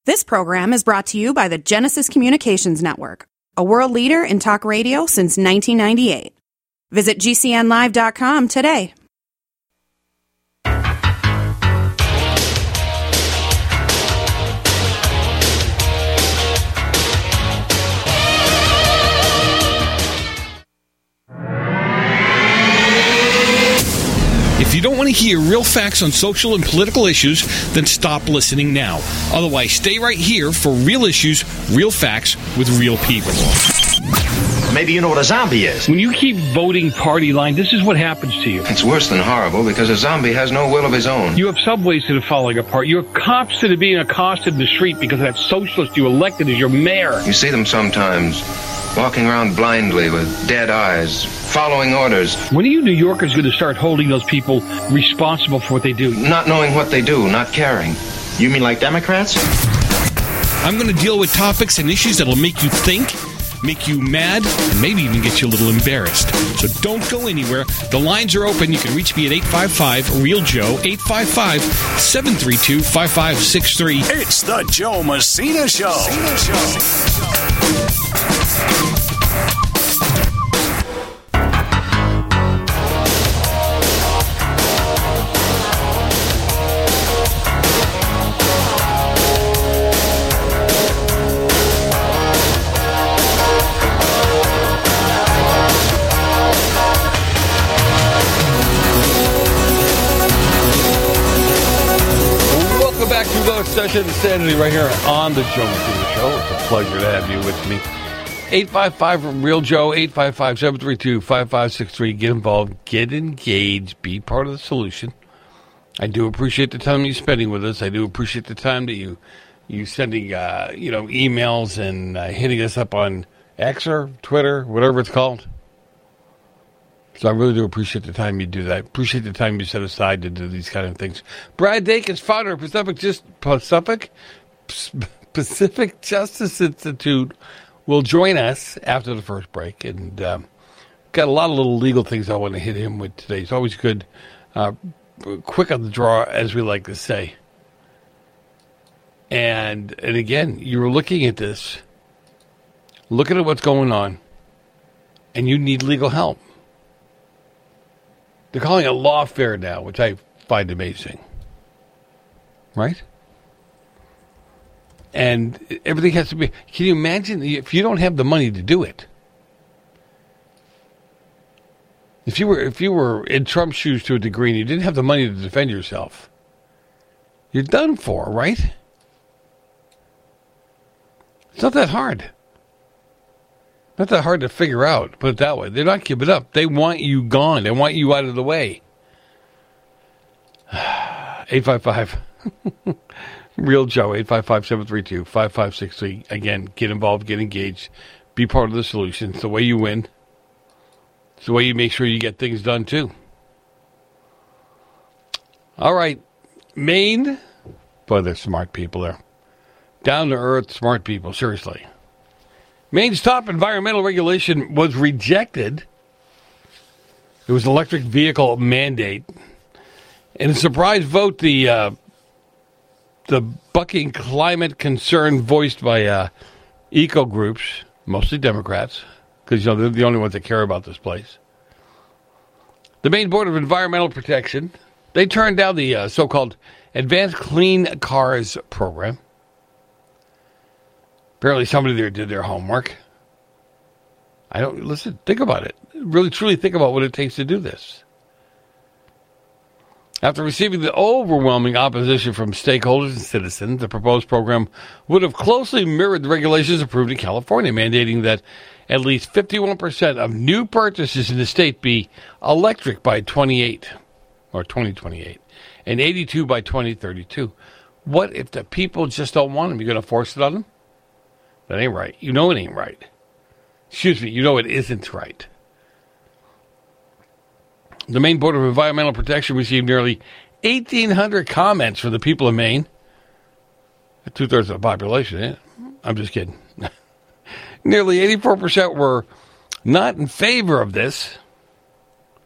This program is brought to you by the Genesis Communications Network, a world leader in talk radio since 1998. Visit GCNlive.com today. If you don't want to hear real facts on social and political issues, then stop listening now. Otherwise, stay right here for real issues, real facts with real people. Maybe you know what a zombie is. When you keep voting party line, this is what happens to you. It's worse than horrible because a zombie has no will of his own. You have subways that are falling apart. You have cops that are being accosted in the street because that socialist you elected as your mayor. You see them sometimes walking around blindly with dead eyes, following orders. When are you New Yorkers going to start holding those people responsible for what they do? Not knowing what they do, not caring. You mean like Democrats? I'm going to deal with topics and issues that'll make you think, make you mad, and maybe even get you a little embarrassed. So don't go anywhere. The lines are open. You can reach me at 855-REAL-JOE, 855-732-5563. It's the Joe Messina Show. Session of Insanity right here on the Joe Messina Show. It's a pleasure to have you with me. 855-REAL-JOE, 855-732-5563. Get involved, get engaged, be part of the solution. I do appreciate the time you're spending with us. I do appreciate the time that you sending emails and hitting us up on X or Twitter, whatever it's called. So I really do appreciate the time you do that. Appreciate the time you set aside to do these kind of things. Brad Dakins, founder of Pacific Justice Institute, will join us after the first break. And got a lot of little legal things I want to hit him with today. It's always good, quick on the draw, as we like to say. And again, you're looking at this, looking at what's going on, and you need legal help. They're calling it lawfare now, which I find amazing. Right? And everything has to be... Can you imagine if you don't have the money to do it? If you were in Trump's shoes to a degree and you didn't have the money to defend yourself, you're done for, right? It's not that hard. Not that hard to figure out, put it that way. They're not giving up. They want you gone. They want you out of the way. 855 Real Joe, 855-732-5563. Again, get involved, get engaged, be part of the solution. It's the way you win. It's the way you make sure you get things done, too. All right. Maine. Boy, they're smart people there. Down to earth, smart people, seriously. Maine's top environmental regulation was rejected. It was electric vehicle mandate. In a surprise vote, the bucking climate concern voiced by eco groups, mostly Democrats, because they're the only ones that care about this place. The Maine Board of Environmental Protection, they turned down the so-called Advanced Clean Cars program. Apparently somebody there did their homework. Think about it. Really, truly think about what it takes to do this. After receiving the overwhelming opposition from stakeholders and citizens, the proposed program would have closely mirrored the regulations approved in California, mandating that at least 51% of new purchases in the state be electric by 2028, and 82 by 2032. What if the people just don't want them? You're going to force it on them? That ain't right. You know it ain't right. Excuse me, you know it isn't right. The Maine Board of Environmental Protection received nearly 1,800 comments from the people of Maine. 2/3 of the population, eh? I'm just kidding. Nearly 84% were not in favor of this.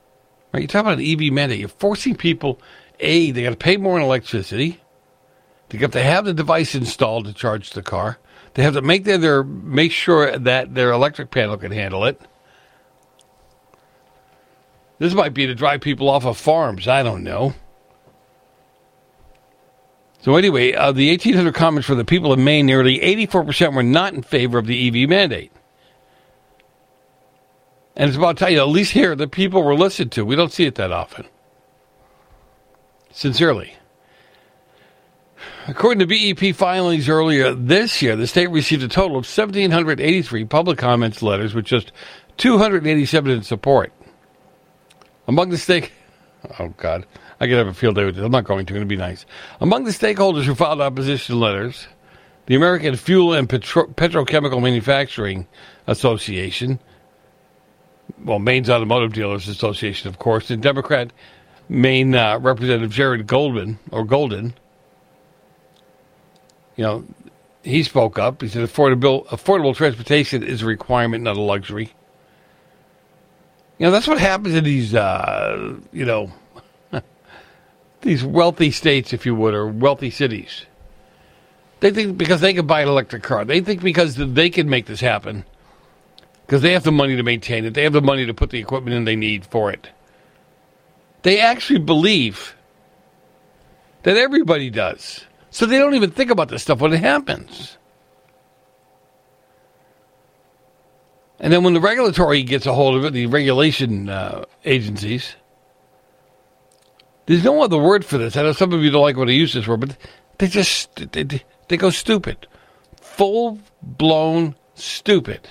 Right, you're talking about an EV mandate. You're forcing people, they got to pay more in electricity. They have to have the device installed to charge the car. They have to make sure that their electric panel can handle it. This might be to drive people off of farms. I don't know. So anyway, the 1,800 comments for the people of Maine, nearly 84% were not in favor of the EV mandate. And it's about time, at least here, the people were listened to. We don't see it that often. Sincerely. According to BEP filings earlier this year, the state received a total of 1,783 public comments letters with just 287 in support. Among the oh, God. I could have a field day with this. I'm not going to. It'll be nice. Among the stakeholders who filed opposition letters, the American Fuel and Petrochemical Manufacturing Association, well, Maine's Automotive Dealers Association, of course, and Democrat Maine Representative Jared Golden. You know, he spoke up. He said affordable transportation is a requirement, not a luxury. You know, that's what happens in these, these wealthy states, if you would, or wealthy cities. They think because they can buy an electric car. They think because they can make this happen. Because they have the money to maintain it. They have the money to put the equipment in they need for it. They actually believe that everybody does. So they don't even think about this stuff when it happens. And then when the regulatory gets a hold of it, the regulation agencies, there's no other word for this. I know some of you don't like when I use this word, but they go stupid. Full-blown stupid.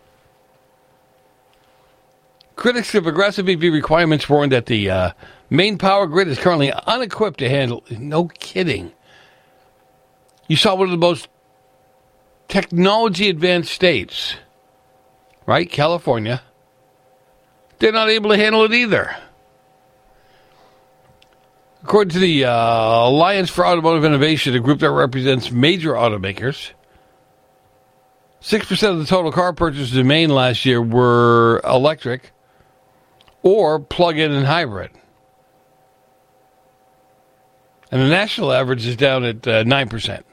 Critics of aggressive EV requirements warned that the Maine power grid is currently unequipped to handle. No kidding. You saw one of the most technology-advanced states, right? California. They're not able to handle it either. According to the Alliance for Automotive Innovation, a group that represents major automakers, 6% of the total car purchases in Maine last year were electric or plug-in and hybrid. And the national average is down at 9%.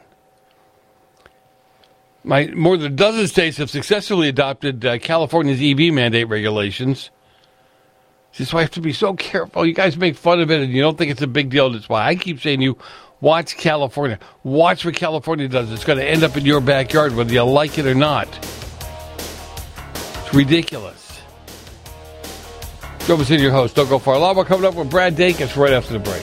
More than a dozen states have successfully adopted California's EV mandate regulations. That's why I have to be so careful. You guys make fun of it and you don't think it's a big deal. That's why I keep saying you watch California. Watch what California does. It's going to end up in your backyard whether you like it or not. It's ridiculous. Joe Messina, your host. Don't go far. A lot more coming up with Brad Dacus right after the break.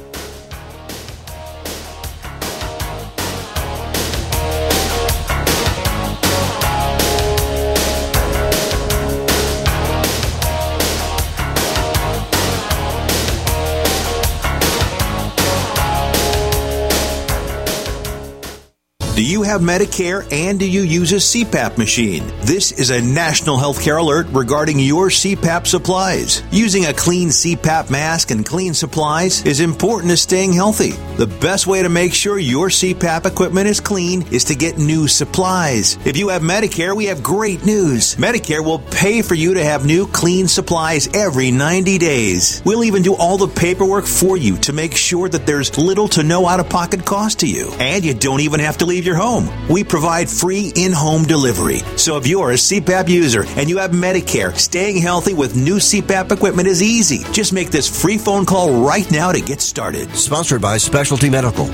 Do you have Medicare and do you use a CPAP machine? This is a national healthcare alert regarding your CPAP supplies. Using a clean CPAP mask and clean supplies is important to staying healthy. The best way to make sure your CPAP equipment is clean is to get new supplies. If you have Medicare, we have great news. Medicare will pay for you to have new clean supplies every 90 days. We'll even do all the paperwork for you to make sure that there's little to no out-of-pocket cost to you. And you don't even have to leave your home. We provide free in-home delivery. So if you're a CPAP user and you have Medicare, staying healthy with new CPAP equipment is easy. Just make this free phone call right now to get started. Sponsored by Specialty Medical.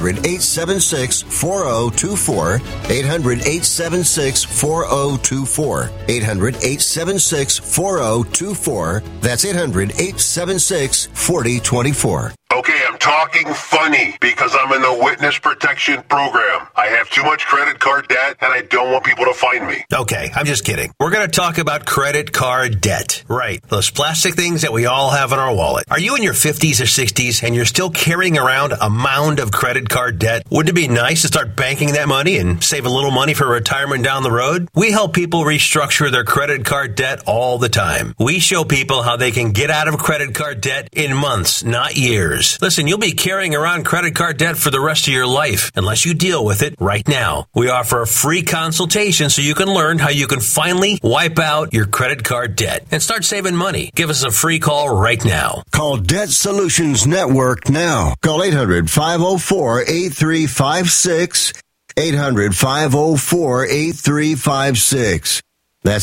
800-876-4024. 800-876-4024. 800-876-4024. That's 800-876-4024. Okay, I'm talking funny because I'm in the witness protection program. I have too much credit card debt and I don't want people to find me. Okay, I'm just kidding. We're going to talk about credit card debt. Right. Those plastic things that we all have in our wallet. Are you in your 50s or 60s and you're still carrying around a mound of credit card debt? Wouldn't it be nice to start banking that money and save a little money for retirement down the road? We help people restructure their credit card debt all the time. We show people how they can get out of credit card debt in months, not years. Listen, you'll be carrying around credit card debt for the rest of your life unless you deal with it right now. We offer a free consultation so you can learn how you can finally wipe out your credit card debt and start saving money. Give us a free call right now. Call Debt Solutions Network now. Call 800-504-8356. 800-504-8356. That's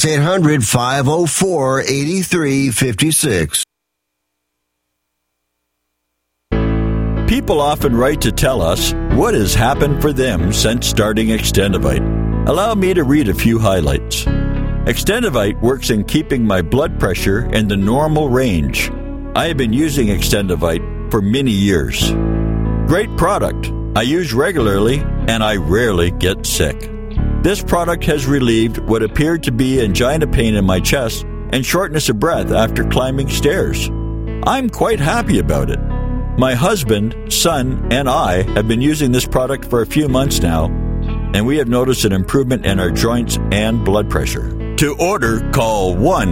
800-504-8356. People often write to tell us what has happened for them since starting Extendivite. Allow me to read a few highlights. Extendivite works in keeping my blood pressure in the normal range. I have been using Extendivite for many years. Great product. I use regularly and I rarely get sick. This product has relieved what appeared to be angina pain in my chest and shortness of breath after climbing stairs. I'm quite happy about it. My husband, son, and I have been using this product for a few months now, and we have noticed an improvement in our joints and blood pressure. To order, call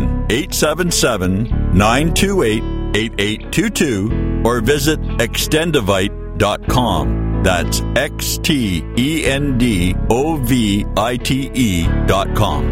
1-877-928-8822 or visit Extendivite.com. That's Extendovite.com.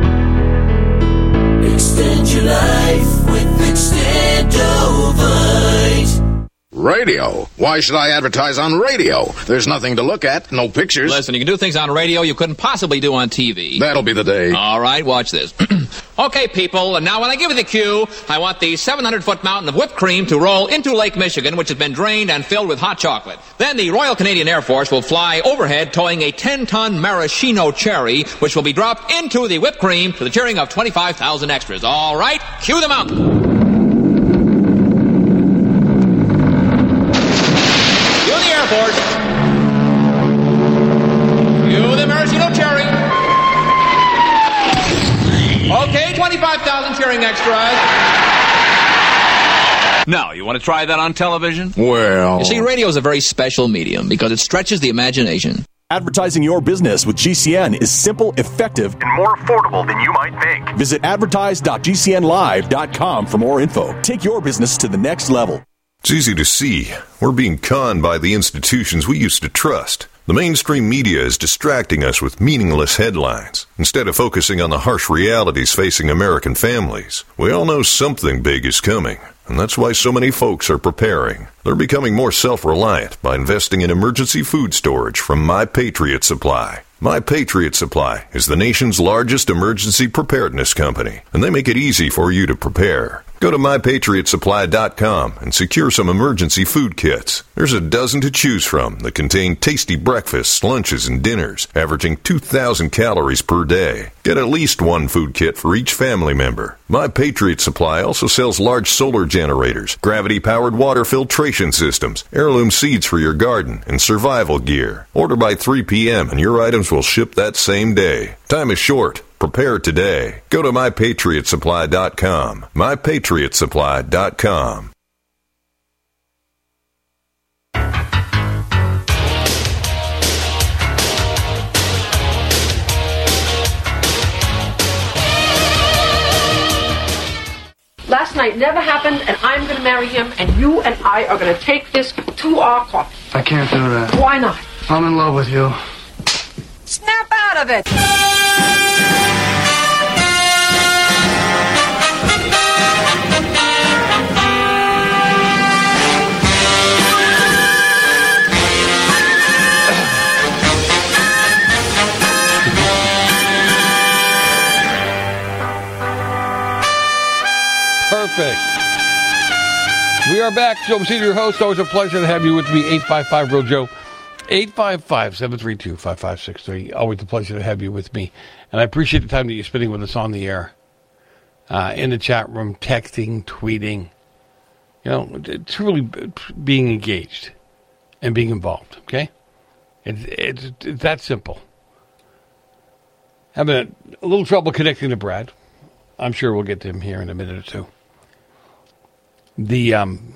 Extend your life with Extendovite. Radio? Why should I advertise on radio? There's nothing to look at, no pictures. Listen, you can do things on radio you couldn't possibly do on TV. That'll be the day. All right, watch this. Okay, people, and now when I give you the cue, I want the 700-foot mountain of whipped cream to roll into Lake Michigan, which has been drained and filled with hot chocolate. Then the Royal Canadian Air Force will fly overhead towing a 10-ton maraschino cherry, which will be dropped into the whipped cream to the cheering of 25,000 extras. All right, cue the mountain. Force. You the maraschino cherry. Okay, 25,000 cheering extras. Now, you want to try that on television? Well... You see, radio is a very special medium because it stretches the imagination. Advertising your business with GCN is simple, effective, and more affordable than you might think. Visit advertise.gcnlive.com for more info. Take your business to the next level. It's easy to see. We're being conned by the institutions we used to trust. The mainstream media is distracting us with meaningless headlines, instead of focusing on the harsh realities facing American families. We all know something big is coming, and that's why so many folks are preparing. They're becoming more self-reliant by investing in emergency food storage from My Patriot Supply. My Patriot Supply is the nation's largest emergency preparedness company, and they make it easy for you to prepare. Go to MyPatriotSupply.com and secure some emergency food kits. There's a dozen to choose from that contain tasty breakfasts, lunches, and dinners, averaging 2,000 calories per day. Get at least one food kit for each family member. My Patriot Supply also sells large solar generators, gravity-powered water filtration systems, heirloom seeds for your garden, and survival gear. Order by 3 p.m. and your items will ship that same day. Time is short. Prepare today. Go to MyPatriotSupply.com. MyPatriotSupply.com. Last night never happened, and I'm going to marry him, and you and I are going to take this to our coffin. I can't do that. Why not? I'm in love with you. Snap out of it! Perfect. We are back. Joe Messina, your host. Always a pleasure to have you with me. 855-REAL-JOE. 855-732-5563. Always a pleasure to have you with me. And I appreciate the time that you're spending with us on the air, in the chat room, texting, tweeting. You know, truly being engaged and being involved, okay? It's that simple. Having a little trouble connecting to Brad. I'm sure we'll get to him here in a minute or two. We've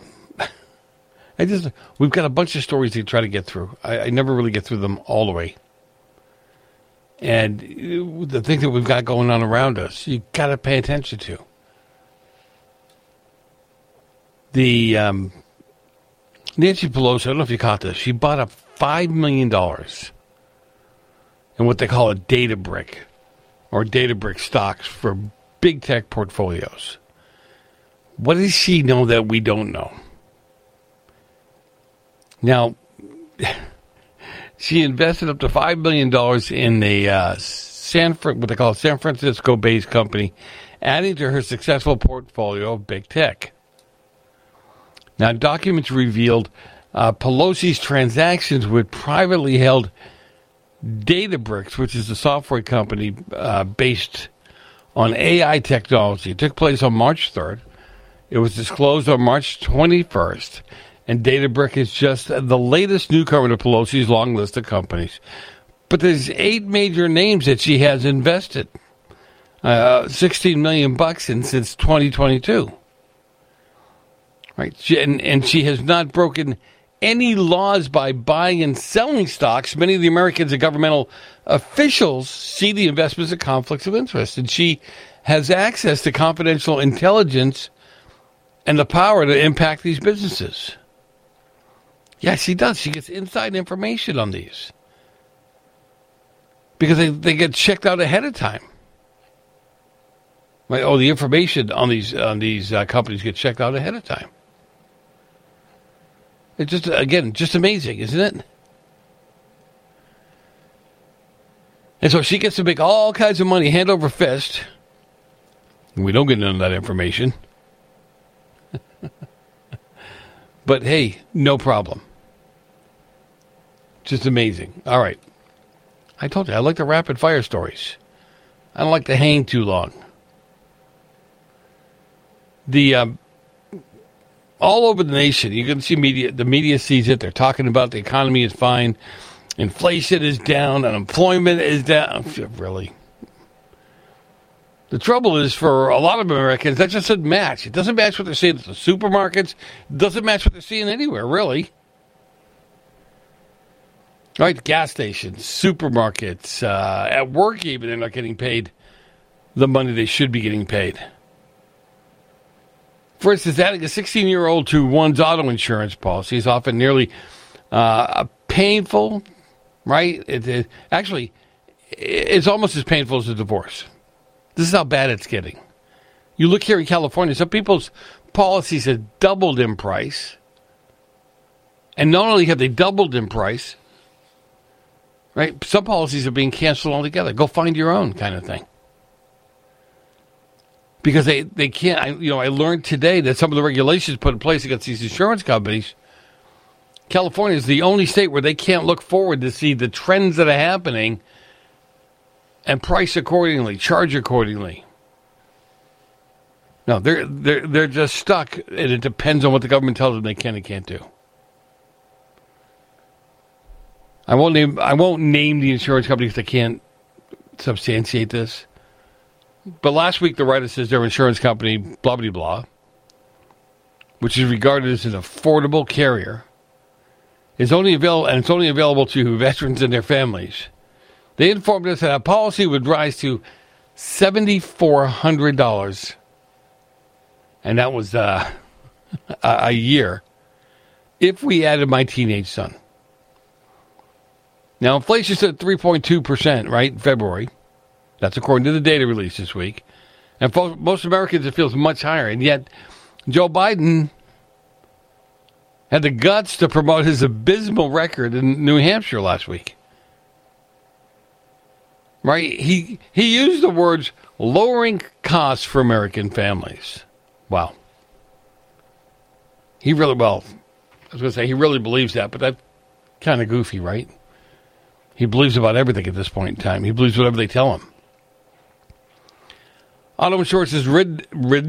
got a bunch of stories to try to get through. I never really get through them all the way. And the things that we've got going on around us, you got to pay attention to. Nancy Pelosi, I don't know if you caught this, she bought up $5 million in what they call a data brick or data brick stocks for big tech portfolios. What does she know that we don't know? Now, she invested up to $5 million in a what they call a San Francisco-based company, adding to her successful portfolio of big tech. Now, documents revealed Pelosi's transactions with privately held Databricks, which is a software company based on AI technology. It took place on March 3rd. It was disclosed on March 21st. And Databricks is just the latest newcomer to Pelosi's long list of companies. But there's 8 major names that she has invested. $16 million in since 2022. Right? And she has not broken any laws by buying and selling stocks. Many of the Americans and governmental officials see the investments as conflicts of interest. And she has access to confidential intelligence and the power to impact these businesses. Yeah, she does. She gets inside information on these. Because they get checked out ahead of time. Right? Oh, the information on these companies get checked out ahead of time. It's just, again, just amazing, isn't it? And so she gets to make all kinds of money hand over fist. And we don't get none of that information. But hey, no problem. Just amazing. All right. I told you, I like the rapid fire stories. I don't like to hang too long. All over the nation, you can see the media sees it. They're talking about the economy is fine. Inflation is down. Unemployment is down. Really? The trouble is, for a lot of Americans, that just doesn't match. It doesn't match what they're seeing at the supermarkets. It doesn't match what they're seeing anywhere, really. Right? Gas stations, supermarkets, at work even, they're not getting paid the money they should be getting paid. For instance, adding a 16-year-old to one's auto insurance policy is often nearly painful, right? Actually, it's almost as painful as a divorce. This is how bad it's getting. You look here in California, some people's policies have doubled in price. And not only have they doubled in price, right, some policies are being canceled altogether. Go find your own kind of thing. Because they can't, I learned today that some of the regulations put in place against these insurance companies, California is the only state where they can't look forward to see the trends that are happening and price accordingly, charge accordingly. No, they're just stuck, and it depends on what the government tells them they can and can't do. I won't name the insurance company because they can't substantiate this. But last week, the writer says their insurance company, blah, blah, blah, which is regarded as an affordable carrier, is only available to veterans and their families. They informed us that our policy would rise to $7,400, and that was a year, if we added my teenage son. Now, inflation's at 3.2%, right, in February. That's according to the data released this week. And for most Americans, it feels much higher. And yet, Joe Biden had the guts to promote his abysmal record in New Hampshire last week. Right? He used the words lowering costs for American families. Wow. He really believes that, but that's kind of goofy, right? He believes about everything at this point in time. He believes whatever they tell him. Auto insurance has risen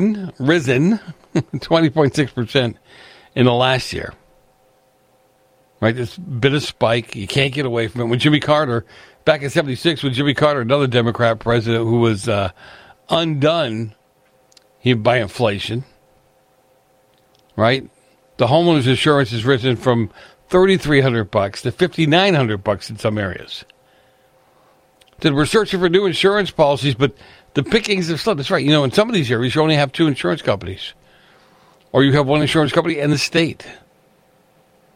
20.6% in the last year. Right, this bit of spike. You can't get away from it. When Jimmy Carter, back in 1976, when Jimmy Carter, another Democrat president who was undone by inflation, right? The homeowner's insurance has risen from $3,300 to $5,900 in some areas. Then we're searching for new insurance policies, but the pickings have slowed. That's right. In some of these areas, you only have 2 insurance companies. Or you have one insurance company and the state.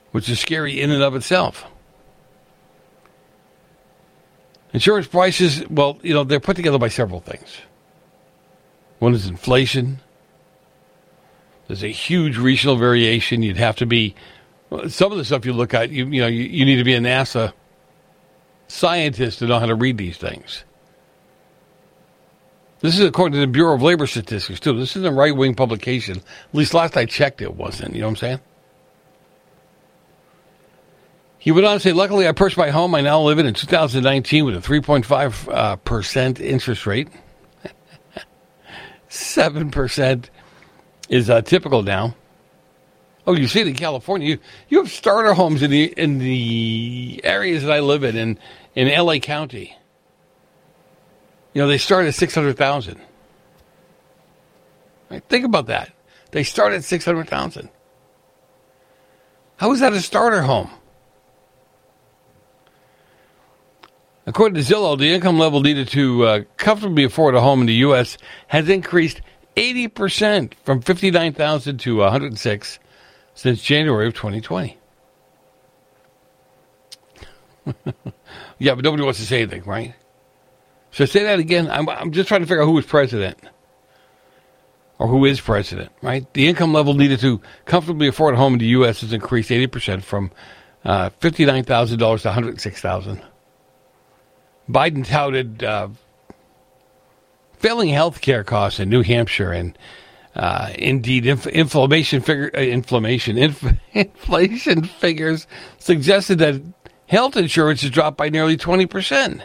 which is scary in and of itself. Insurance prices, well, they're put together by several things. One is inflation. There's a huge regional variation. You'd have to be, some of the stuff you look at, you need to be a NASA scientist to know how to read these things. This is according to the Bureau of Labor Statistics, too. This isn't a right-wing publication. At least last I checked, it wasn't. You know what I'm saying? He went on to say, luckily, I purchased my home. I now live in 2019 with a 3.5% interest rate. 7% is typical now. Oh, you see it in California. You have starter homes in the areas that I live in L.A. County. They start at $600,000. Right? Think about that. They start at $600,000. How is that a starter home? According to Zillow, the income level needed to comfortably afford a home in the U.S. has increased 80% from $59,000 to $106,000 since January of 2020. Yeah, but nobody wants to say anything, right? So say that again. I'm just trying to figure out who was president. Or who is president, right? The income level needed to comfortably afford a home in the U.S. has increased 80% from $59,000 to $106,000. Biden touted failing health care costs in New Hampshire, and indeed, inflation figures suggested that health insurance has dropped by nearly 20%.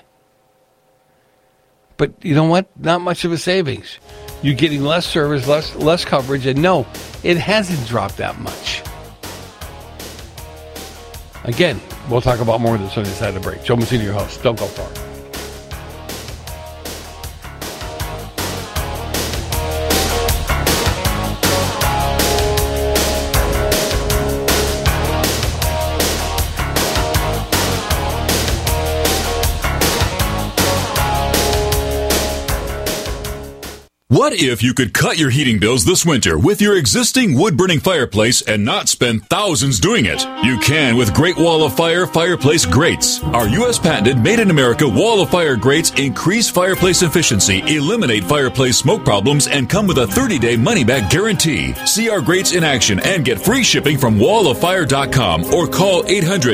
But you know what? Not much of a savings. You're getting less service, less coverage, and no, it hasn't dropped that much. Again, we'll talk about more of this on the side of the break. Joe Messina, your host. Don't go far. What if you could cut your heating bills this winter with your existing wood-burning fireplace and not spend thousands doing it? You can with Great Wall of Fire fireplace grates. Our U.S. patented made-in-America Wall of Fire grates increase fireplace efficiency, eliminate fireplace smoke problems, and come with a 30-day money-back guarantee. See our grates in action and get free shipping from walloffire.com or call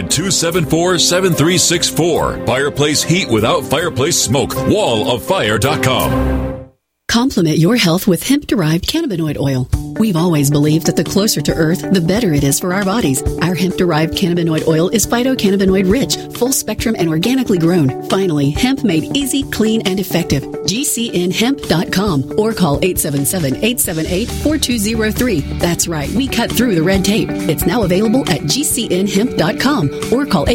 800-274-7364. Fireplace heat without fireplace smoke. walloffire.com. Complement your health with hemp-derived cannabinoid oil. We've always believed that the closer to Earth, the better it is for our bodies. Our hemp-derived cannabinoid oil is phytocannabinoid rich, full spectrum, and organically grown. Finally, hemp made easy, clean, and effective. GCNhemp.com or call 877-878-4203. That's right, we cut through the red tape. It's now available at GCNhemp.com or call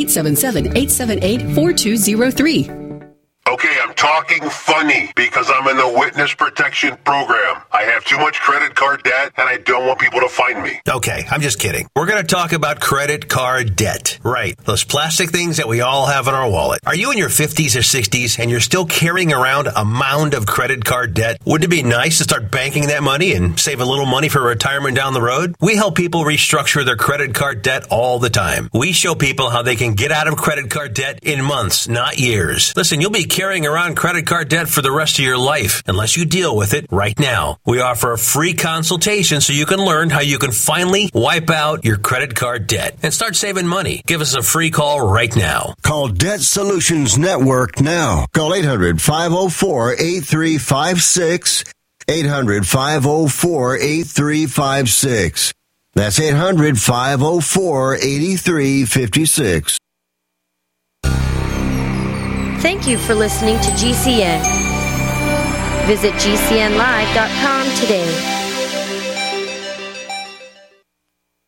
877-878-4203. Okay, I'm talking funny because I'm in the witness protection program. I have too much credit card debt and I don't want people to find me. Okay, I'm just kidding. We're going to talk about credit card debt. Right, those plastic things that we all have in our wallet. Are you in your 50s or 60s and you're still carrying around a mound of credit card debt? Wouldn't it be nice to start banking that money and save a little money for retirement down the road? We help people restructure their credit card debt all the time. We show people how they can get out of credit card debt in months, not years. Listen, you'll be carrying around credit card debt for the rest of your life unless you deal with it right now. We offer a free consultation so you can learn how you can finally wipe out your credit card debt and start saving money. Give us a free call right now. Call Debt Solutions Network now. Call 800-504-8356. 800-504-8356. That's 800-504-8356. Thank you for listening to GCN. Visit GCNlive.com today.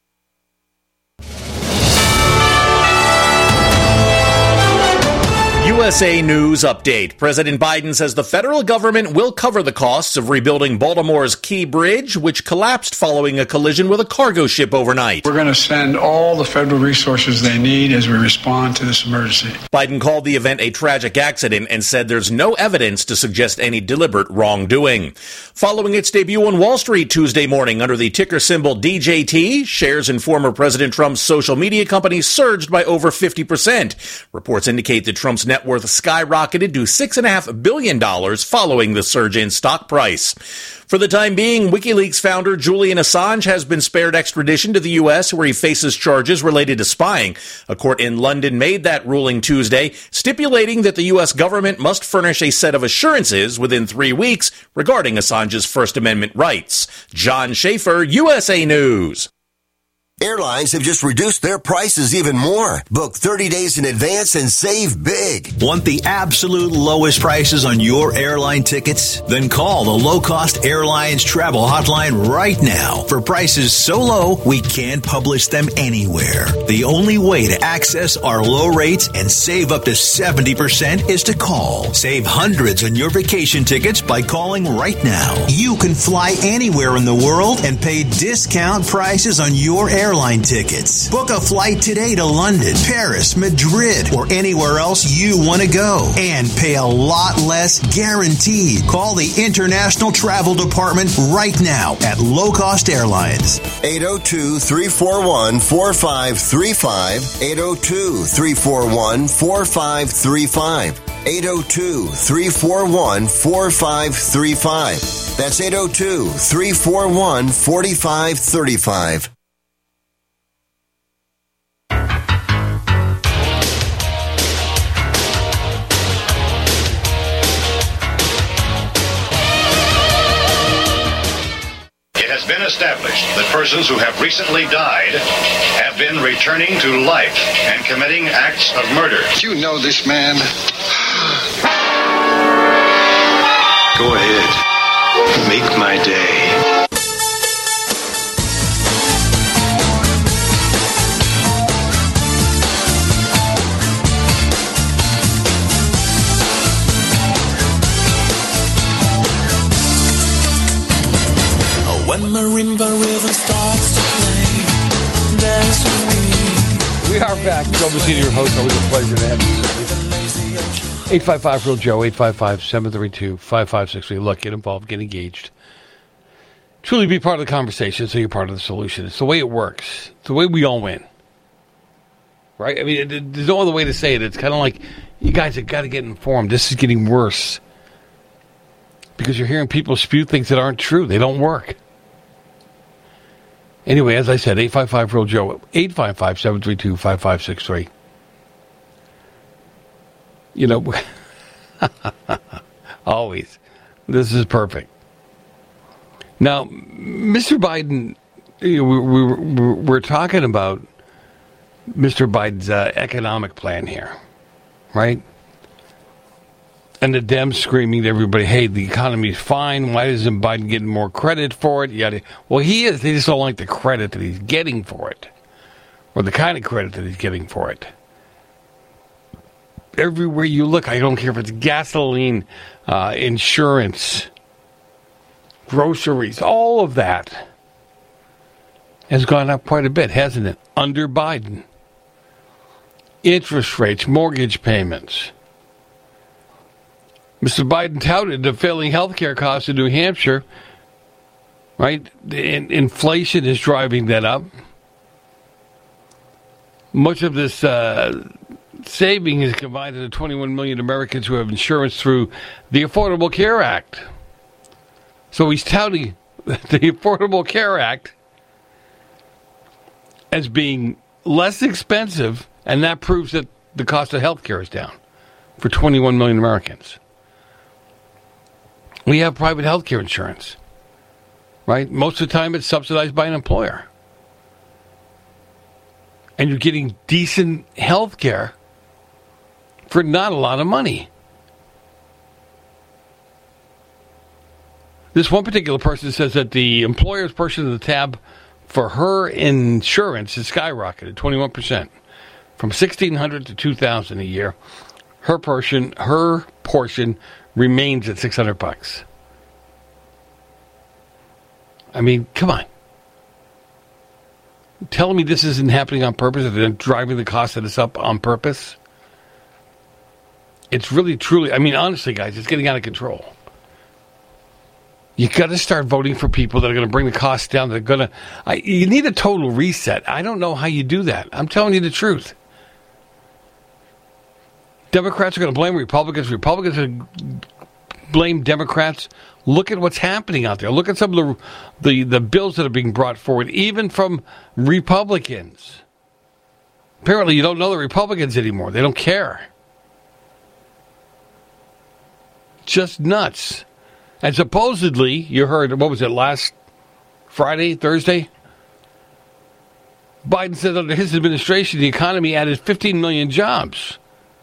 You USA News Update. President Biden says the federal government will cover the costs of rebuilding Baltimore's Key Bridge, which collapsed following a collision with a cargo ship overnight. We're going to send all the federal resources they need as we respond to this emergency. Biden called the event a tragic accident and said there's no evidence to suggest any deliberate wrongdoing. Following its debut on Wall Street Tuesday morning under the ticker symbol DJT, shares in former President Trump's social media company surged by over 50%. Reports indicate that Trump's net worth skyrocketed to $6.5 billion following the surge in stock price. For the time being, WikiLeaks founder Julian Assange has been spared extradition to the U.S., where he faces charges related to spying. A court in London made that ruling Tuesday, stipulating that the U.S. government must furnish a set of assurances within 3 weeks regarding Assange's First Amendment rights. John Schaefer, USA News. Airlines have just reduced their prices even more. Book 30 days in advance and save big. Want the absolute lowest prices on your airline tickets? Then call the Low Cost Airlines Travel Hotline right now for prices so low we can't publish them anywhere. The only way to access our low rates and save up to 70% is to call. Save hundreds on your vacation tickets by calling right now. You can fly anywhere in the world and pay discount prices on your airline tickets. Book a flight today to London, Paris, Madrid, or anywhere else you want to go and pay a lot less guaranteed. Call the International Travel Department right now at Low Cost Airlines. 802-341-4535. 802-341-4535. 802-341-4535. That's 802-341-4535. It has been established that persons who have recently died have been returning to life and committing acts of murder. You know this man. Go ahead. Make my day. When marimba rhythm starts to play, dance with me. We are back. Joe Messina, your host. Always a pleasure to have you. 855 Real Joe, 855-732-5563. Look, get involved, get engaged. Truly be part of the conversation so you're part of the solution. It's the way it works. It's the way we all win. Right? I mean, there's no other way to say it. It's kind of like, you guys have got to get informed. This is getting worse. Because you're hearing people spew things that aren't true. They don't work. Anyway, as I said, 855 Real Joe, 855-732-5563. You know, always. This is perfect. Now, Mr. Biden, we're talking about Mr. Biden's economic plan here, right? And the Dems screaming to everybody, hey, the economy's fine. Why isn't Biden getting more credit for it? Yada. Well, he is. They just don't like the credit that he's getting for it. Or the kind of credit that he's getting for it. Everywhere you look, I don't care if it's gasoline, insurance, groceries, all of that has gone up quite a bit, hasn't it? Under Biden. Interest rates, mortgage payments. Mr. Biden touted the failing health care costs in New Hampshire, right? Inflation is driving that up. Much of this saving is combined to the 21 million Americans who have insurance through the Affordable Care Act. So he's touting the Affordable Care Act as being less expensive, and that proves that the cost of health care is down for 21 million Americans. We have private health care insurance, right? Most of the time it's subsidized by an employer. And you're getting decent health care for not a lot of money. This one particular person says that the employer's portion of the tab for her insurance has skyrocketed 21%, from $1,600 to $2,000 a year. her portion remains at $600. I mean, come on. Tell me this isn't happening on purpose, that they're driving the cost of this up on purpose? It's really, truly, I mean, honestly, guys, it's getting out of control. You got to start voting for people that are going to bring the costs down. They're going to. You need a total reset. I don't know how you do that. I'm telling you the truth. Democrats are going to blame Republicans. Republicans are going to blame Democrats. Look at what's happening out there. Look at some of the bills that are being brought forward, even from Republicans. Apparently, you don't know the Republicans anymore. They don't care. Just nuts. And supposedly, you heard, what was it, last Friday, Thursday? Biden said under his administration, the economy added 15 million jobs.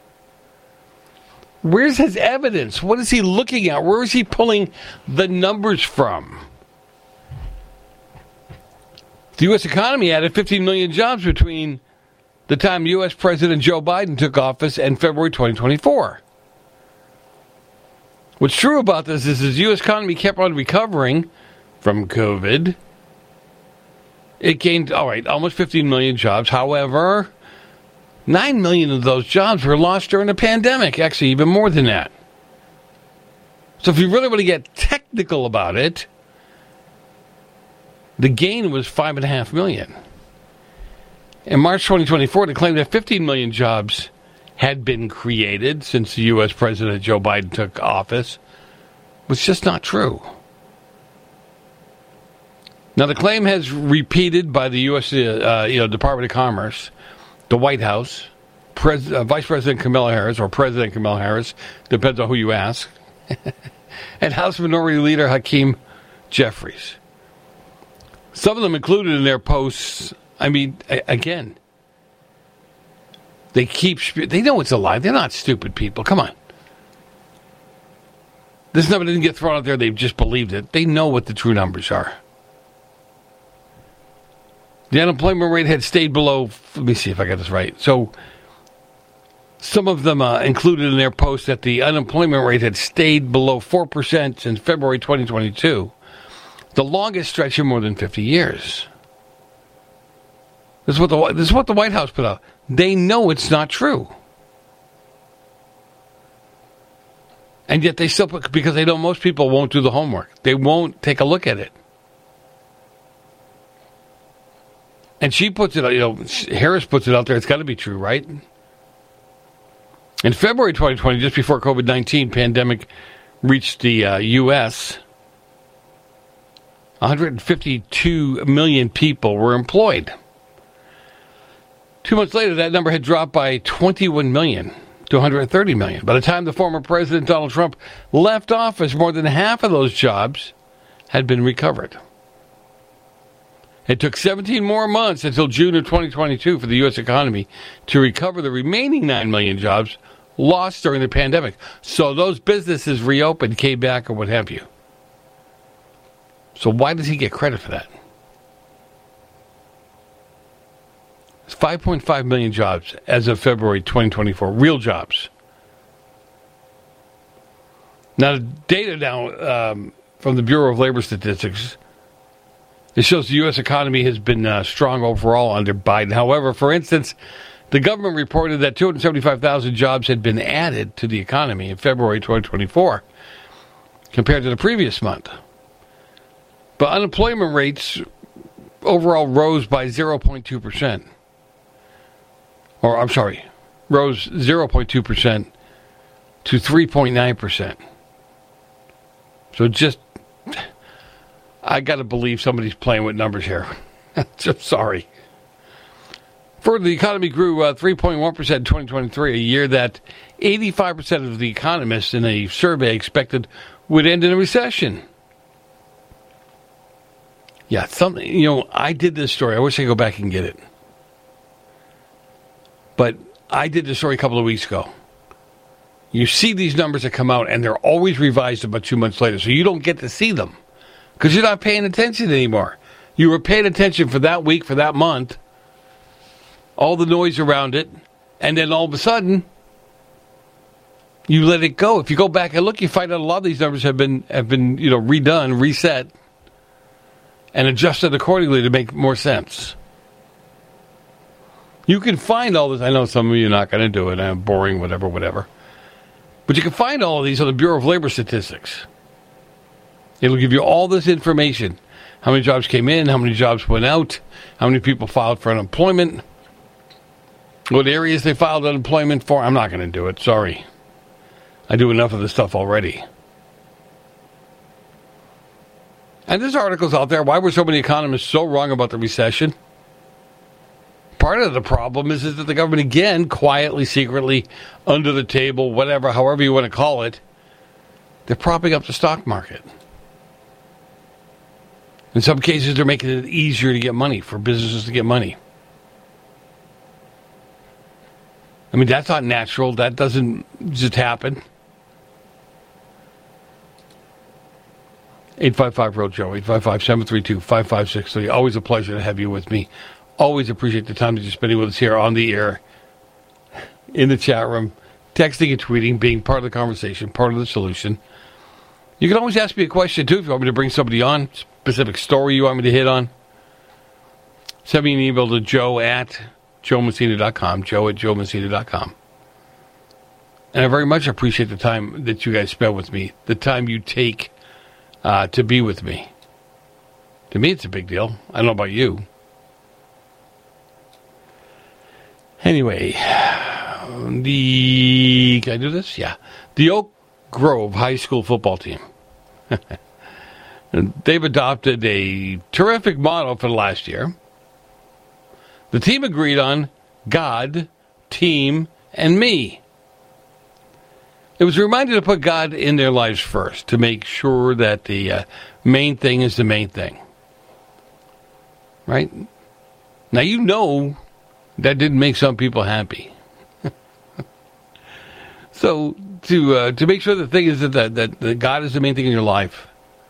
Where's his evidence? What is he looking at? Where is he pulling the numbers from? The U.S. economy added 15 million jobs between the time U.S. President Joe Biden took office and February 2024. What's true about this is the U.S. economy kept on recovering from COVID. It gained, almost 15 million jobs. However, 9 million of those jobs were lost during the pandemic. Actually, even more than that. So if you really want to get technical about it, the gain was 5.5 million. In March 2024, they claimed that 15 million jobs had been created since the U.S. President Joe Biden took office. Was just not true. Now, the claim has repeated by the U.S. Department of Commerce, the White House, Vice President Kamala Harris, or President Kamala Harris, depends on who you ask, and House Minority Leader Hakeem Jeffries. Some of them included in their posts, I mean, again, they know it's a lie. They're not stupid people. Come on. This number didn't get thrown out there. They've just believed it. They know what the true numbers are. The unemployment rate had stayed below, let me see if I got this right. So some of them included in their post that the unemployment rate had stayed below 4% since February 2022, the longest stretch in more than 50 years. This is what the White House put out. They know it's not true. And yet they still put, because they know most people won't do the homework. They won't take a look at it. And she puts it, Harris puts it out there. It's got to be true, right? In February 2020, just before COVID-19 pandemic reached the U.S., 152 million people were employed. 2 months later, that number had dropped by 21 million to 130 million. By the time the former President Donald Trump left office, more than half of those jobs had been recovered. It took 17 more months until June of 2022 for the U.S. economy to recover the remaining 9 million jobs lost during the pandemic. So those businesses reopened, came back, or what have you. So why does he get credit for that? It's 5.5 million jobs as of February 2024, real jobs. Now, the data from the Bureau of Labor Statistics, it shows the U.S. economy has been strong overall under Biden. However, for instance, the government reported that 275,000 jobs had been added to the economy in February 2024 compared to the previous month. But unemployment rates overall rose by 0.2%. Rose 0.2% to 3.9%. So just, I got to believe somebody's playing with numbers here. Just sorry. Further, the economy grew 3.1% in 2023, a year that 85% of the economists in a survey expected would end in a recession. Yeah, I did this story. I wish I could go back and get it. But I did this story a couple of weeks ago. You see these numbers that come out, and they're always revised about 2 months later, so you don't get to see them because you're not paying attention anymore. You were paying attention for that week, for that month, all the noise around it, and then all of a sudden, You let it go. If you go back and look, you find out a lot of these numbers have been redone, reset, and adjusted accordingly to make more sense. You can find all this. I know some of you are not going to do it. I'm boring, whatever. But you can find all of these on the Bureau of Labor Statistics. It'll give you all this information. How many jobs came in, how many jobs went out, how many people filed for unemployment, what areas they filed unemployment for. I'm not going to do it. Sorry. I do enough of this stuff already. And there's articles out there. Why were so many economists so wrong about the recession? Part of the problem is that the government, again, quietly, secretly, under the table, whatever, however you want to call it, they're propping up the stock market. In some cases, they're making it easier to get money, for businesses to get money. I mean, that's not natural. That doesn't just happen. 855-REAL-JOE, 855-732-5563. Always a pleasure to have you with me. Always appreciate the time that you're spending with us here on the air, in the chat room, texting and tweeting, being part of the conversation, part of the solution. You can always ask me a question, too, if you want me to bring somebody on, specific story you want me to hit on. Send me an email to joe@joemessina.com, joe@joemessina.com. And I very much appreciate the time that you guys spend with me, the time you take to be with me. To me, it's a big deal. I don't know about you. Anyway, can I do this? Yeah. The Oak Grove High School football team. They've adopted a terrific motto for last year. The team agreed on God, team, and me. It was reminded to put God in their lives first, to make sure that the main thing is the main thing. Right? Now, you know that didn't make some people happy. So, to make sure the thing is that God is the main thing in your life,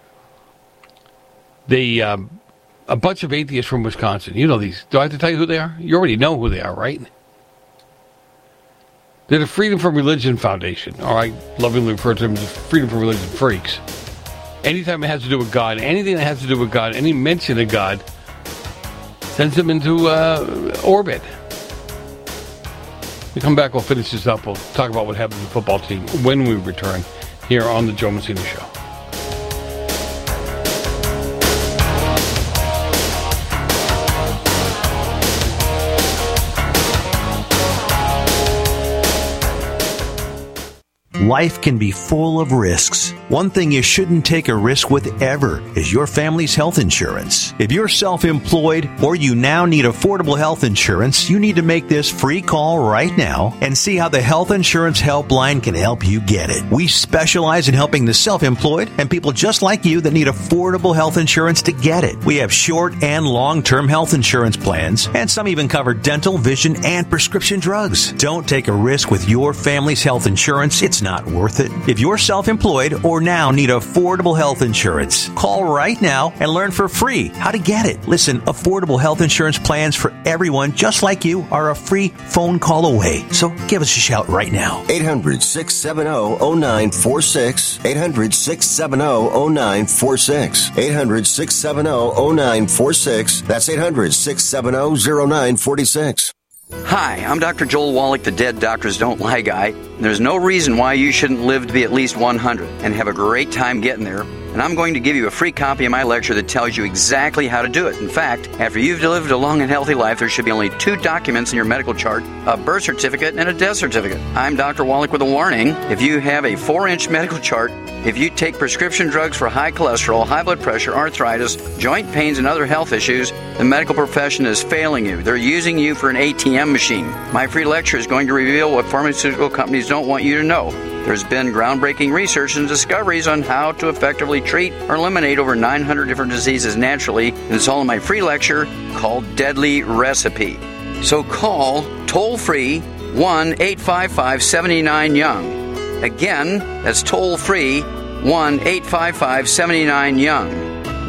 a bunch of atheists from Wisconsin, you know these. Do I have to tell you who they are? You already know who they are, right? They're the Freedom from Religion Foundation, or I lovingly refer to them as Freedom from Religion Freaks. Anytime it has to do with God, anything that has to do with God, any mention of God, sends them into orbit. We come back, we'll finish this up. We'll talk about what happened to the football team when we return here on the Joe Messina Show. Life can be full of risks. One thing you shouldn't take a risk with ever is your family's health insurance. If you're self-employed or you now need affordable health insurance, you need to make this free call right now and see how the Health Insurance Helpline can help you get it. We specialize in helping the self-employed and people just like you that need affordable health insurance to get it. We have short and long-term health insurance plans, and some even cover dental, vision, and prescription drugs. Don't take a risk with your family's health insurance. It's not worth it. If you're self-employed or now need affordable health insurance, call right now and learn for free how to get it. Listen, affordable health insurance plans for everyone just like you are a free phone call away. So give us a shout right now. 800-670-0946. 800-670-0946. 800-670-0946. That's 800-670-0946. Hi, I'm Dr. Joel Wallach, the Dead Doctors Don't Lie guy. There's no reason why you shouldn't live to be at least 100 and have a great time getting there. And I'm going to give you a free copy of my lecture that tells you exactly how to do it. In fact, after you've lived a long and healthy life, there should be only 2 documents in your medical chart, a birth certificate and a death certificate. I'm Dr. Wallach with a warning. If you have a 4-inch medical chart, if you take prescription drugs for high cholesterol, high blood pressure, arthritis, joint pains, and other health issues, the medical profession is failing you. They're using you for an ATM machine. My free lecture is going to reveal what pharmaceutical companies don't want you to know. There's been groundbreaking research and discoveries on how to effectively treat or eliminate over 900 different diseases naturally, and it's all in my free lecture called Deadly Recipe. So call toll-free 1-855-79-YOUNG. Again, that's toll-free 1-855-79-YOUNG.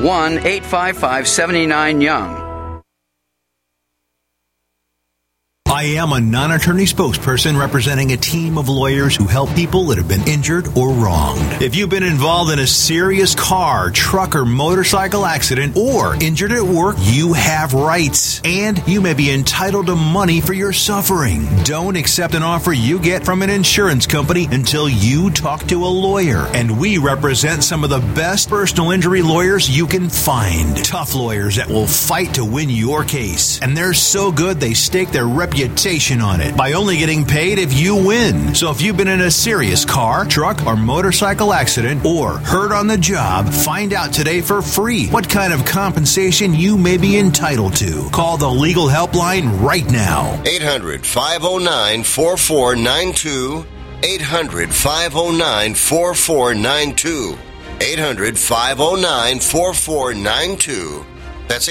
1-855-79-YOUNG. I am a non-attorney spokesperson representing a team of lawyers who help people that have been injured or wronged. If you've been involved in a serious car, truck, or motorcycle accident or injured at work, you have rights, and you may be entitled to money for your suffering. Don't accept an offer you get from an insurance company until you talk to a lawyer, and we represent some of the best personal injury lawyers you can find. Tough lawyers that will fight to win your case, and they're so good they stake their reputation on it by only getting paid if you win. So if you've been in a serious car, truck, or motorcycle accident or hurt on the job, find out today for free what kind of compensation you may be entitled to. Call the legal helpline right now. 800-509-4492. 800-509-4492. 800-509-4492. That's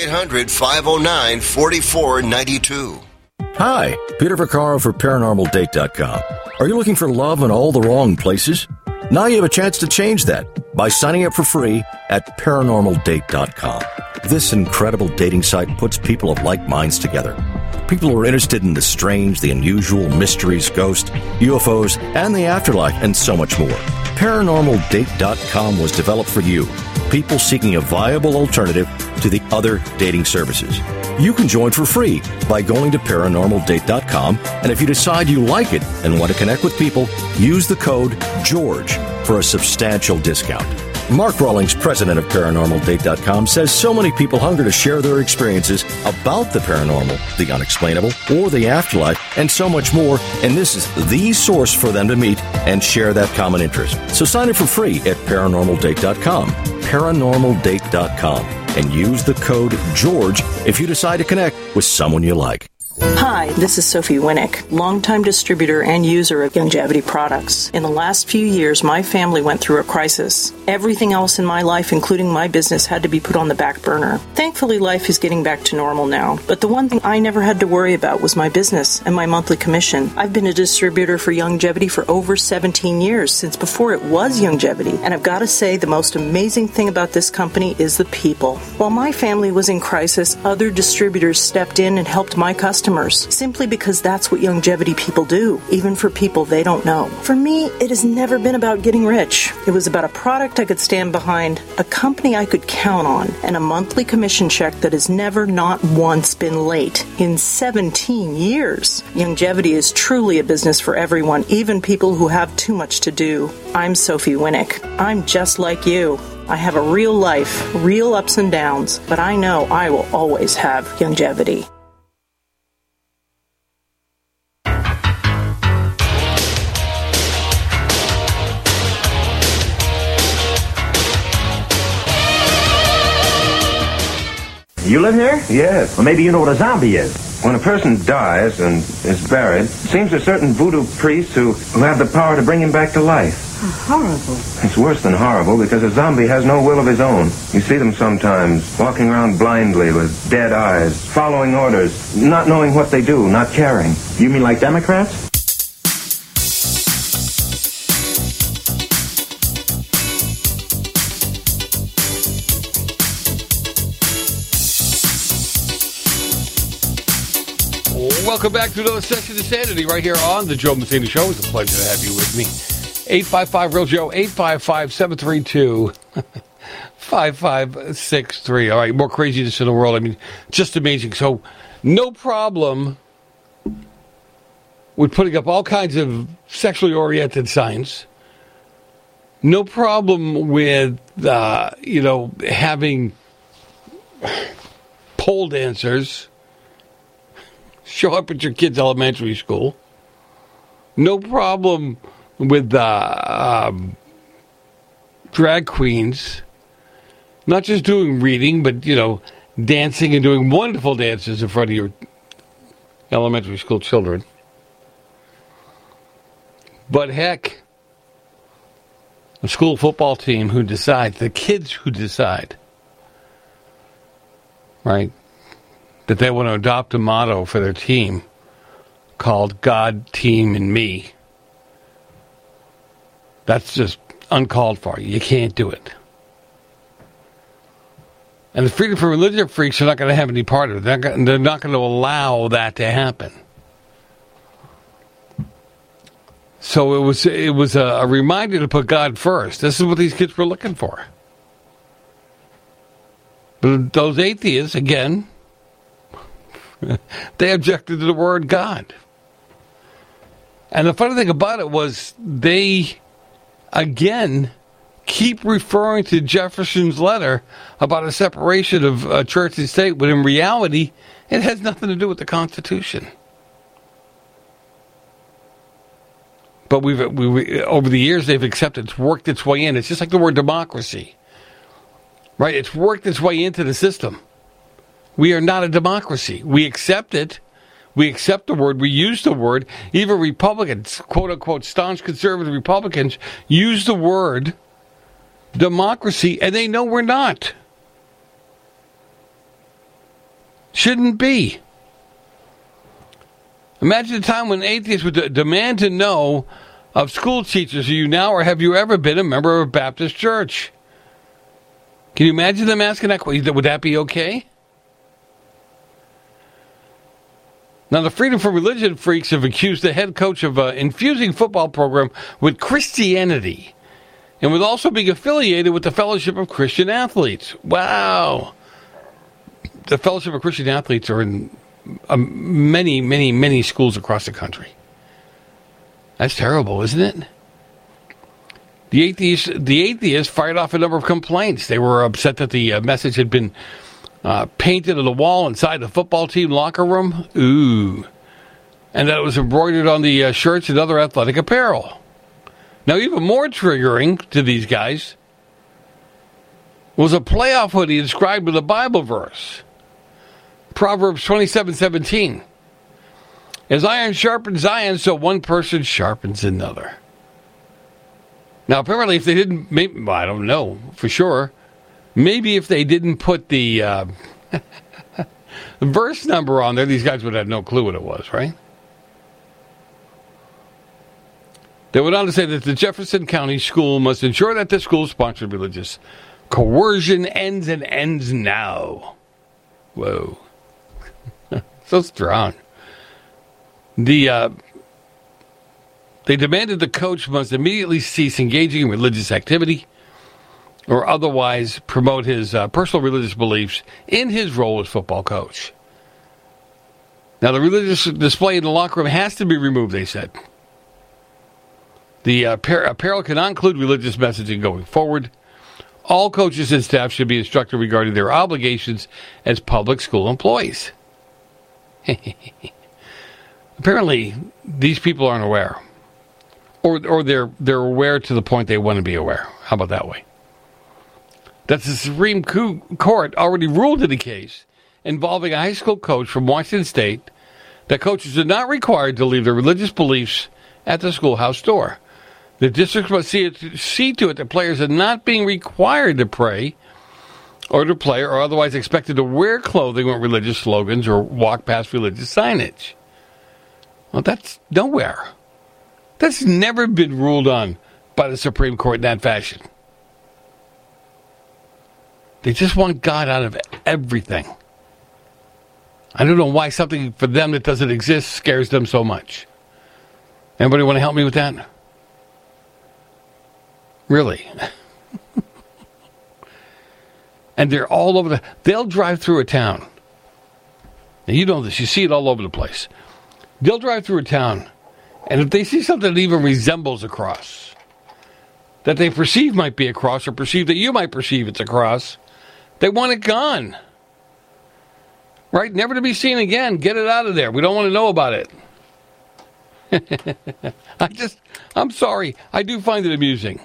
800-509-4492. Hi, Peter Vaccaro for ParanormalDate.com. Are you looking for love in all the wrong places? Now you have a chance to change that by signing up for free at ParanormalDate.com. This incredible dating site puts people of like minds together. People who are interested in the strange, the unusual, mysteries, ghosts, UFOs, and the afterlife, and so much more. ParanormalDate.com was developed for you, people seeking a viable alternative to the other dating services. You can join for free by going to ParanormalDate.com, and if you decide you like it and want to connect with people, use the code GEORGE for a substantial discount. Mark Rawlings, president of ParanormalDate.com, says so many people hunger to share their experiences about the paranormal, the unexplainable, or the afterlife, and so much more, and this is the source for them to meet and share that common interest. So sign up for free at ParanormalDate.com, ParanormalDate.com, and use the code GEORGE if you decide to connect with someone you like. Hi, this is Sophie Winnick, longtime distributor and user of Youngevity products. In the last few years, my family went through a crisis. Everything else in my life, including my business, had to be put on the back burner. Thankfully, life is getting back to normal now, but the one thing I never had to worry about was my business and my monthly commission. I've been a distributor for Youngevity for over 17 years, since before it was Youngevity, and I've got to say the most amazing thing about this company is the people. While my family was in crisis, other distributors stepped in and helped my customers, simply because that's what Youngevity people do, even for people they don't know. For me, it has never been about getting rich. It was about a product I could stand behind, a company I could count on, and a monthly commission check that has never, not once, been late in 17 years. Youngevity is truly a business for everyone, even people who have too much to do. I'm Sophie Winnick. I'm just like you. I have a real life, real ups and downs, but I know I will always have Youngevity. You live here? Yes. Well, maybe you know what a zombie is. When a person dies and is buried, it seems there's certain voodoo priests who have the power to bring him back to life. Horrible. It's worse than horrible because a zombie has no will of his own. You see them sometimes walking around blindly with dead eyes, following orders, not knowing what they do, not caring. You mean like Democrats? Welcome back to another session of Sanity right here on the Joe Messina Show. It's a pleasure to have you with me. 855-REAL-JOE, 855-732-5563. All right, more craziness in the world. I mean, just amazing. So, no problem with putting up all kinds of sexually oriented signs. No problem with, having pole dancers show up at your kid's elementary school. No problem with drag queens not just doing reading, but, dancing and doing wonderful dances in front of your elementary school children. But heck, a school football team who decides, the kids who decide, right, that they want to adopt a motto for their team called God, Team, and Me. That's just uncalled for. You can't do it. And the Freedom for Religion freaks are not going to have any part of it. They're not going to allow that to happen. So it was a reminder to put God first. This is what these kids were looking for. But those atheists, again, they objected to the word God. And the funny thing about it was they, again, keep referring to Jefferson's letter about a separation of church and state, when in reality, it has nothing to do with the Constitution. But we over the years, they've accepted it's worked its way in. It's just like the word democracy, right? It's worked its way into the system. We are not a democracy. We accept it. We accept the word. We use the word. Even Republicans, quote-unquote, staunch conservative Republicans, use the word democracy, and they know we're not. Shouldn't be. Imagine a time when atheists would demand to know of school teachers, are you now or have you ever been a member of a Baptist church? Can you imagine them asking that question? Would that be okay? Now, the Freedom from Religion freaks have accused the head coach of infusing football program with Christianity and with also being affiliated with the Fellowship of Christian Athletes. Wow. The Fellowship of Christian Athletes are in many, many, many schools across the country. That's terrible, isn't it? The atheists fired off a number of complaints. They were upset that the message had been painted on the wall inside the football team locker room. Ooh. And that it was embroidered on the shirts and other athletic apparel. Now, even more triggering to these guys was a playoff hoodie described with a Bible verse. Proverbs 27:17. As iron sharpens iron, so one person sharpens another. Now, apparently, if they didn't, maybe, I don't know for sure, maybe if they didn't put the verse number on there, these guys would have no clue what it was, right? They went on to say that the Jefferson County School must ensure that the school-sponsored religious coercion ends and ends now. Whoa. So strong. They demanded the coach must immediately cease engaging in religious activity or otherwise promote his personal religious beliefs in his role as football coach. Now, the religious display in the locker room has to be removed, they said. The apparel cannot include religious messaging going forward. All coaches and staff should be instructed regarding their obligations as public school employees. Apparently, these people aren't aware. Or they're aware to the point they want to be aware. How about that way? That the Supreme Court already ruled in a case involving a high school coach from Washington State that coaches are not required to leave their religious beliefs at the schoolhouse door. The district must see to it that players are not being required to pray or to play or otherwise expected to wear clothing with religious slogans or walk past religious signage. Well, that's nowhere. That's never been ruled on by the Supreme Court in that fashion. They just want God out of everything. I don't know why something for them that doesn't exist scares them so much. Anybody want to help me with that? Really? And they're all over they'll drive through a town. Now, you know this. You see it all over the place. They'll drive through a town, and if they see something that even resembles a cross, that they perceive might be a cross, or perceive that you might perceive it's a cross, they want it gone. Right? Never to be seen again. Get it out of there. We don't want to know about it. I'm sorry. I do find it amusing.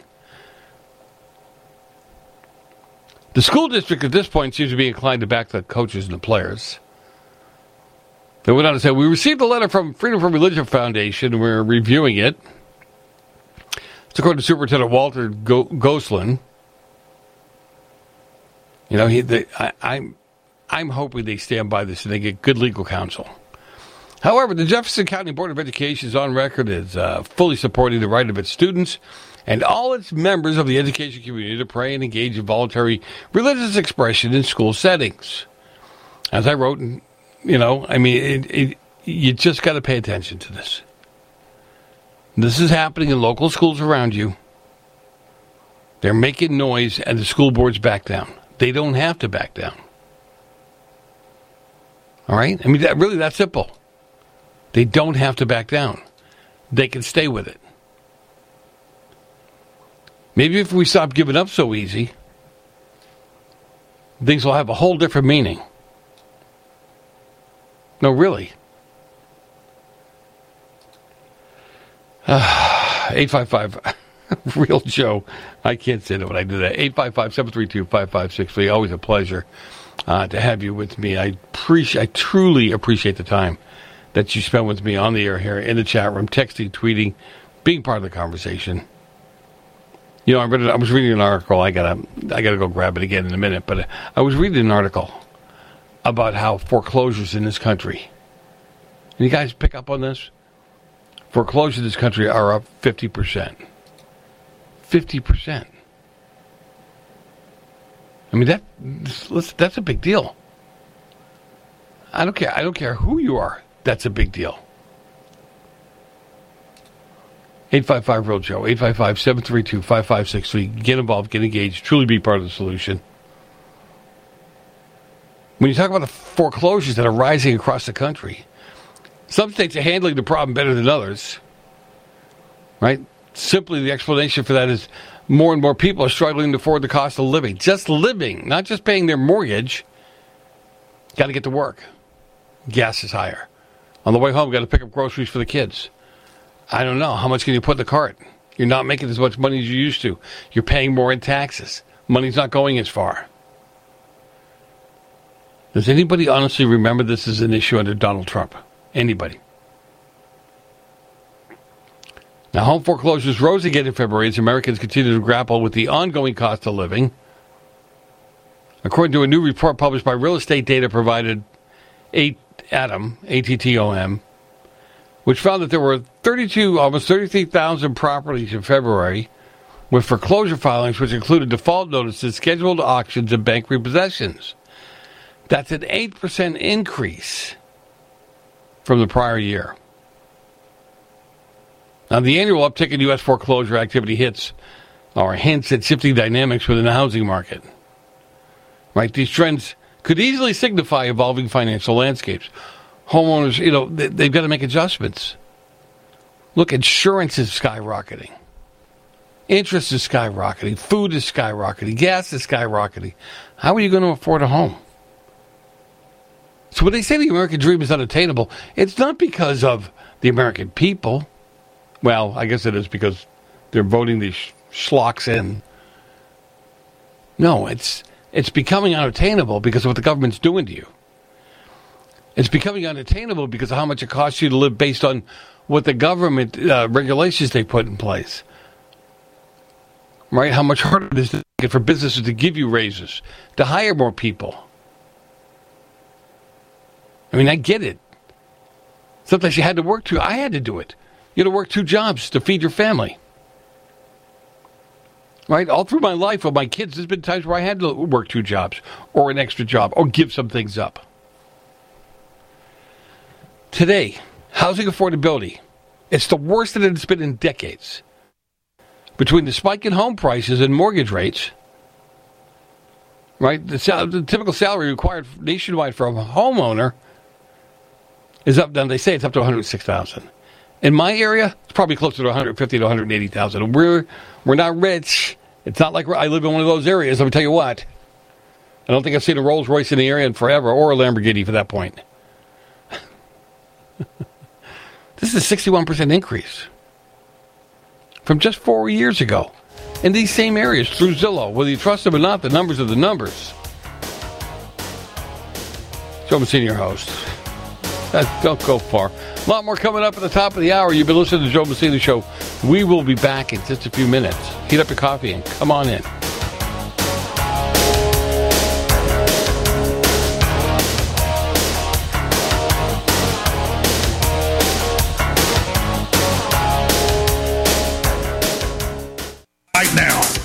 The school district at this point seems to be inclined to back the coaches and the players. They went on to say, we received a letter from Freedom from Religion Foundation. We're reviewing it. It's according to Superintendent Walter Gosselin. You know, I'm hoping they stand by this and they get good legal counsel. However, the Jefferson County Board of Education is on record as fully supporting the right of its students and all its members of the education community to pray and engage in voluntary religious expression in school settings. As I wrote, you know, I mean, you just got to pay attention to this. This is happening in local schools around you. They're making noise, and the school boards back down. They don't have to back down. All right? I mean, that's simple. They don't have to back down. They can stay with it. Maybe if we stop giving up so easy, things will have a whole different meaning. No, really. 855 Real Joe. I can't say that when I do that. 855-732-5563. Always a pleasure to have you with me. I truly appreciate the time that you spend with me on the air here in the chat room, texting, tweeting, being part of the conversation. You know, I was reading an article. I gotta go grab it again in a minute. But I was reading an article about how foreclosures in this country. And you guys pick up on this? Foreclosures in this country are up 50%. 50%. I mean, that's a big deal. I don't care who you are. That's a big deal. 855 Real Joe. 855-732-5563. Get involved. Get engaged. Truly be part of the solution. When you talk about the foreclosures that are rising across the country, some states are handling the problem better than others. Right? Simply the explanation for that is more and more people are struggling to afford the cost of living. Just living, not just paying their mortgage. Got to get to work. Gas is higher. On the way home, got to pick up groceries for the kids. I don't know. How much can you put in the cart? You're not making as much money as you used to. You're paying more in taxes. Money's not going as far. Does anybody honestly remember this as an issue under Donald Trump? Anybody? Now, home foreclosures rose again in February as Americans continue to grapple with the ongoing cost of living. According to a new report published by real estate data provided ATTOM, which found that there were almost 33,000 properties in February with foreclosure filings, which included default notices, scheduled auctions, and bank repossessions. That's an 8% increase from the prior year. Now, the annual uptick in U.S. foreclosure activity hints at shifting dynamics within the housing market. Right? These trends could easily signify evolving financial landscapes. Homeowners, they've got to make adjustments. Look, insurance is skyrocketing. Interest is skyrocketing. Food is skyrocketing. Gas is skyrocketing. How are you going to afford a home? So when they say the American dream is unattainable, it's not because of the American people. Well, I guess it is because they're voting these schlocks in. No, it's becoming unattainable because of what the government's doing to you. It's becoming unattainable because of how much it costs you to live based on what the government regulations they put in place. Right? How much harder it is for businesses to give you raises, to hire more people. I mean, I get it. Sometimes you had to work I had to do it. You had to work 2 jobs to feed your family. Right? All through my life with my kids, there's been times where I had to work 2 jobs or an extra job or give some things up. Today, housing affordability, it's the worst that it's been in decades. Between the spike in home prices and mortgage rates, right? The typical salary required nationwide for a homeowner is up. Now they say it's up to $106,000. In my area, it's probably closer to $150,000 to $180,000. We're not rich. It's not like I live in one of those areas. Let me tell you what. I don't think I've seen a Rolls Royce in the area in forever, or a Lamborghini for that point. This is a 61% increase from just 4 years ago in these same areas through Zillow. Whether you trust them or not, the numbers are the numbers. Joe Messina, your host. Don't go far. A lot more coming up at the top of the hour. You've been listening to the Joe Messina Show. We will be back in just a few minutes. Heat up your coffee and come on in. Right now,